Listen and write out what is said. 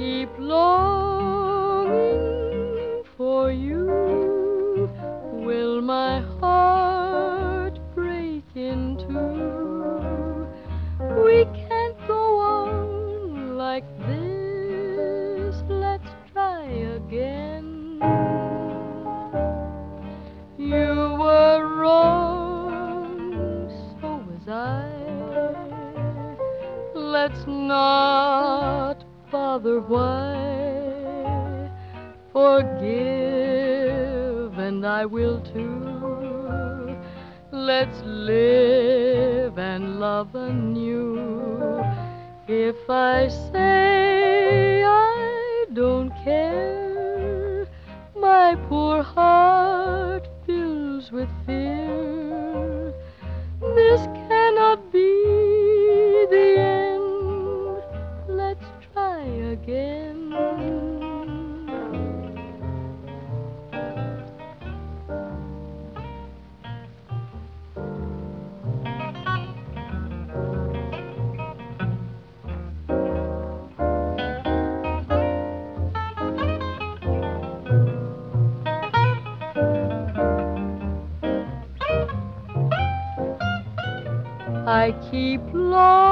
keep longing for you. Will my heart break in two? We can't go on like this. Let's try again. You were wrong, so was I. Let's not bother why. Forgive, and I will too. Let's live and love anew. If I say I don't care, my poor heart fills with fear. This cannot be the end. Let's try again. I keep longing